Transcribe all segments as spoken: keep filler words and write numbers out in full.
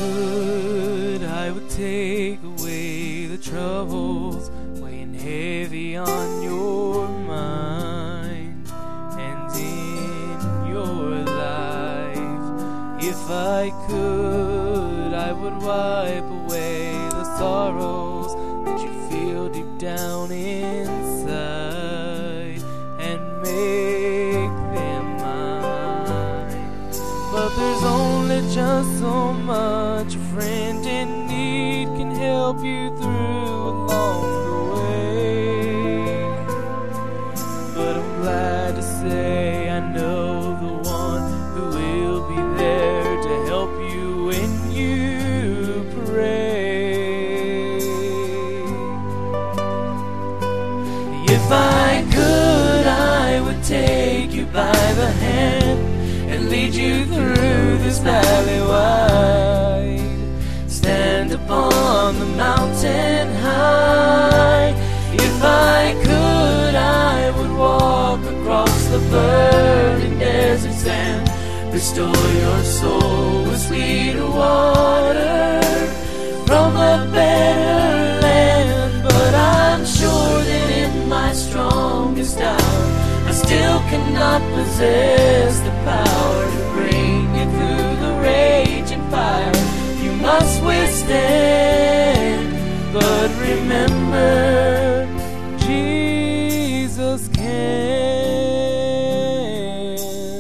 could, I would take away the troubles weighing heavy on your mind and in your life. If I could, I would wipe away the sorrows that you feel deep down inside and make them mine. But there's only just so much a friend in need can help you through along the way. But I'm glad to say I know the one who will be there to help you when you pray. If I could, I would take you by the hand and lead you through this valley wide. Stand upon the mountain high. If I could, I would walk across the burning desert sand, restore your soul with sweeter water from a better land. But I'm sure that in my strongest hour I still cannot possess the power to bring you through the raging fire. You must withstand, but remember, Jesus can.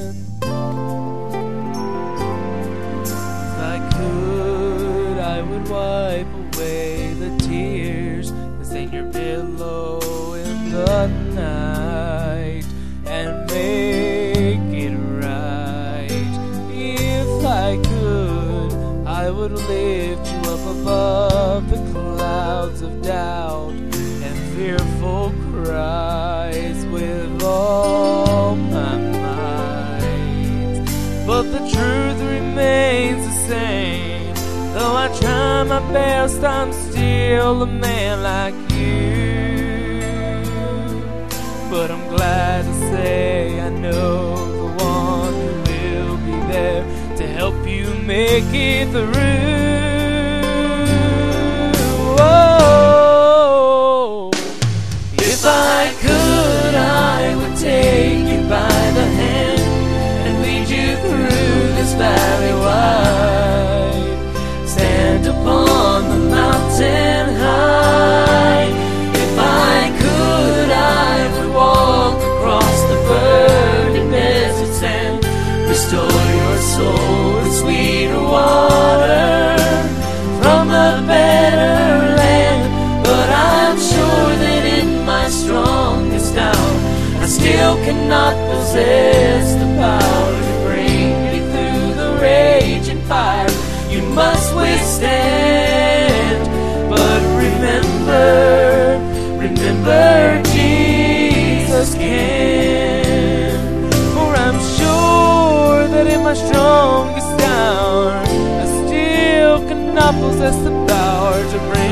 If I could, I would wipe away the tears that stain your pillow in the night and make it right. If I could, I would lift you up above the clouds of doubt and fearful cries with all my might. But the truth remains the same. Though I try my best, I'm still a man like you. But I'm glad to say I know the one who will be there to help you make it through. Oh, if I could, I would take you by the hand and lead you through this valley wide. Stand upon the mountain high. If I could, I would walk across the burning desert sand, restore your soul with sweeter water from a better land. But I'm sure that in my strongest hour I still cannot possess the power to bring you through the raging fire. You must withstand, but remember, remember Jesus can. For I'm sure that in my strongest hour I still cannot possess the power to bring